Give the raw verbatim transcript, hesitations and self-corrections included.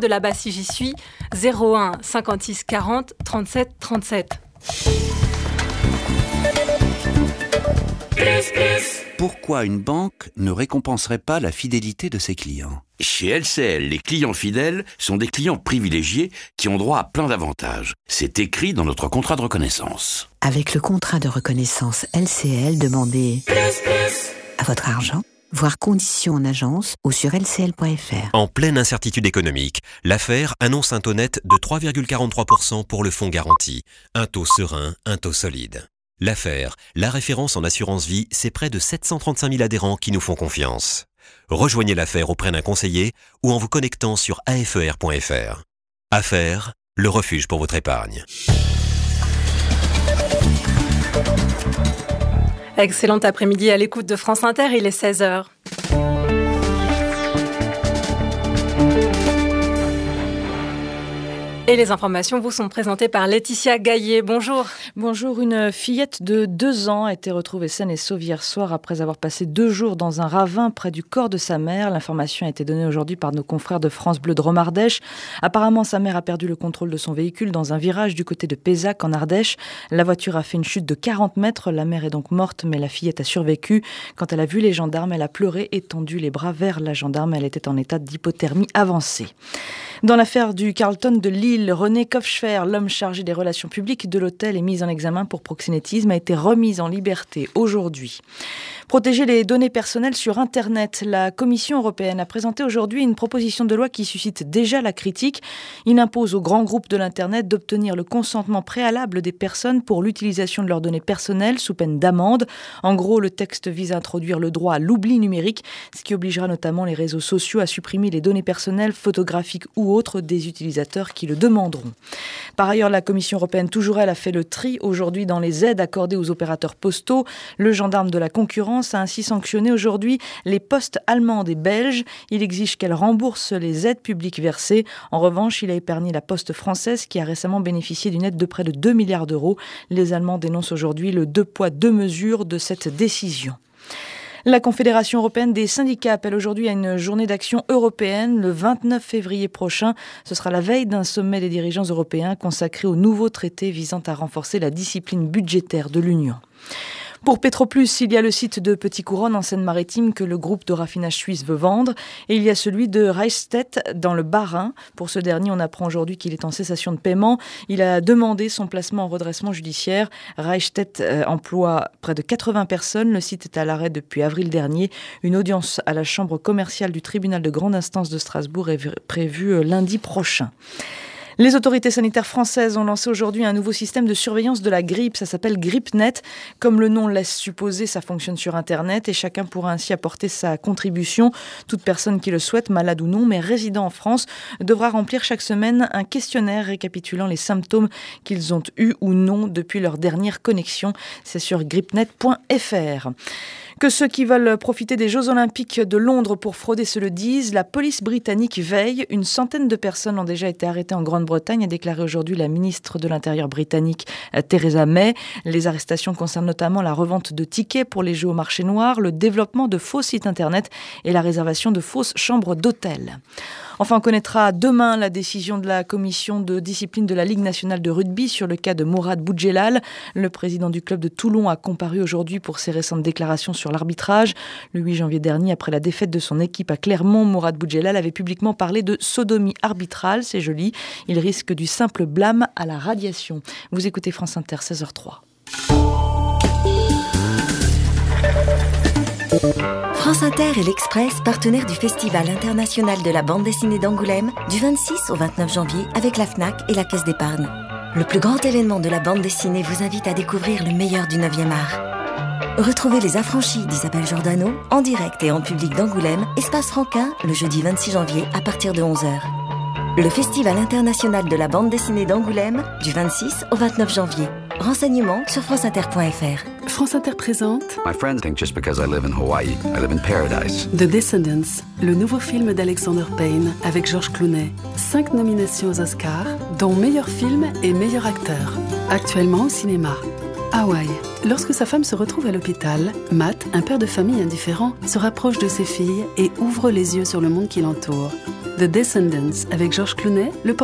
de là-bas si j'y suis, zéro un cinquante-six quarante trente-sept trente-sept. Pourquoi une banque ne récompenserait pas la fidélité de ses clients ? Chez L C L, les clients fidèles sont des clients privilégiés qui ont droit à plein d'avantages. C'est écrit dans notre contrat de reconnaissance. Avec le contrat de reconnaissance L C L, demandez à votre argent, voir conditions en agence ou sur L C L point F R. En pleine incertitude économique, l'affaire annonce un taux net de trois virgule quarante-trois pour cent pour le fonds garanti. Un taux serein, un taux solide. L'affaire, la référence en assurance vie, c'est près de sept cent trente-cinq mille adhérents qui nous font confiance. Rejoignez l'affaire auprès d'un conseiller ou en vous connectant sur A F E R point F R. Affaire, le refuge pour votre épargne. Excellent après-midi à l'écoute de France Inter, il est seize heures. Et les informations vous sont présentées par Laetitia Gaillet. Bonjour. Bonjour. Une fillette de deux ans a été retrouvée saine et sauve hier soir après avoir passé deux jours dans un ravin près du corps de sa mère. L'information a été donnée aujourd'hui par nos confrères de France Bleu Drôme Ardèche. Apparemment, sa mère a perdu le contrôle de son véhicule dans un virage du côté de Pézac en Ardèche. La voiture a fait une chute de quarante mètres. La mère est donc morte, mais la fillette a survécu. Quand elle a vu les gendarmes, elle a pleuré et tendu les bras vers la gendarme. Elle était en état d'hypothermie avancée. Dans l'affaire du Carlton de Lille, René Kopffer, l'homme chargé des relations publiques de l'hôtel et mis en examen pour proxénétisme, a été remis en liberté aujourd'hui. Protéger les données personnelles sur Internet. La Commission européenne a présenté aujourd'hui une proposition de loi qui suscite déjà la critique. Il impose aux grands groupes de l'Internet d'obtenir le consentement préalable des personnes pour l'utilisation de leurs données personnelles sous peine d'amende. En gros, le texte vise à introduire le droit à l'oubli numérique, ce qui obligera notamment les réseaux sociaux à supprimer les données personnelles, photographiques ou autres des utilisateurs qui le demanderont. Par ailleurs, la Commission européenne, toujours elle, a fait le tri aujourd'hui dans les aides accordées aux opérateurs postaux. Le gendarme de la concurrence a ainsi sanctionné aujourd'hui les postes allemandes et belges. Il exige qu'elles remboursent les aides publiques versées. En revanche, il a épargné la poste française qui a récemment bénéficié d'une aide de près de deux milliards d'euros. Les Allemands dénoncent aujourd'hui le deux poids deux mesures de cette décision. La Confédération européenne des syndicats appelle aujourd'hui à une journée d'action européenne le vingt-neuf février prochain. Ce sera la veille d'un sommet des dirigeants européens consacré au nouveau traité visant à renforcer la discipline budgétaire de l'Union. Pour Petroplus, il y a le site de Petit-Couronne en Seine-Maritime que le groupe de raffinage suisse veut vendre et il y a celui de Reichstedt dans le Bas-Rhin. Pour ce dernier, on apprend aujourd'hui qu'il est en cessation de paiement. Il a demandé son placement en redressement judiciaire. Reichstedt euh, emploie près de quatre-vingts personnes. Le site est à l'arrêt depuis avril dernier. Une audience à la chambre commerciale du tribunal de grande instance de Strasbourg est prévue lundi prochain. Les autorités sanitaires françaises ont lancé aujourd'hui un nouveau système de surveillance de la grippe. Ça s'appelle GrippNet. Comme le nom laisse supposer, ça fonctionne sur Internet et chacun pourra ainsi apporter sa contribution. Toute personne qui le souhaite, malade ou non, mais résidant en France, devra remplir chaque semaine un questionnaire récapitulant les symptômes qu'ils ont eus ou non depuis leur dernière connexion. C'est sur grippnet point F R. Que ceux qui veulent profiter des Jeux Olympiques de Londres pour frauder se le disent, la police britannique veille. Une centaine de personnes ont déjà été arrêtées en Grande-Bretagne, a déclaré aujourd'hui la ministre de l'Intérieur britannique Theresa May. Les arrestations concernent notamment la revente de tickets pour les Jeux au marché noir, le développement de faux sites internet et la réservation de fausses chambres d'hôtel. Enfin, on connaîtra demain la décision de la commission de discipline de la Ligue nationale de rugby sur le cas de Mourad Boudjelal. Le président du club de Toulon a comparu aujourd'hui pour ses récentes déclarations sur l'arbitrage. Le huit janvier dernier, après la défaite de son équipe à Clermont, Mourad Boudjelal avait publiquement parlé de sodomie arbitrale. C'est joli. Il risque du simple blâme à la radiation. Vous écoutez France Inter, seize heures trois. France Inter et l'Express, partenaires du Festival international de la bande dessinée d'Angoulême, du vingt-six au vingt-neuf janvier avec la Fnac et la Caisse d'épargne. Le plus grand événement de la bande dessinée vous invite à découvrir le meilleur du neuvième art. Retrouvez Les Affranchis d'Isabelle Giordano en direct et en public d'Angoulême, Espace Franquin, le jeudi vingt-six janvier à partir de onze heures. Le Festival international de la bande dessinée d'Angoulême, du vingt-six au vingt-neuf janvier. Renseignements sur franceinter point F R. France Inter présente My friends think just because I live in Hawaii, I live in paradise. The Descendants, le nouveau film d'Alexander Payne avec George Clooney. Cinq nominations aux Oscars, dont meilleur film et meilleur acteur. Actuellement au cinéma. Hawaï. Lorsque sa femme se retrouve à l'hôpital, Matt, un père de famille indifférent, se rapproche de ses filles et ouvre les yeux sur le monde qui l'entoure. The Descendants avec Georges Clooney, le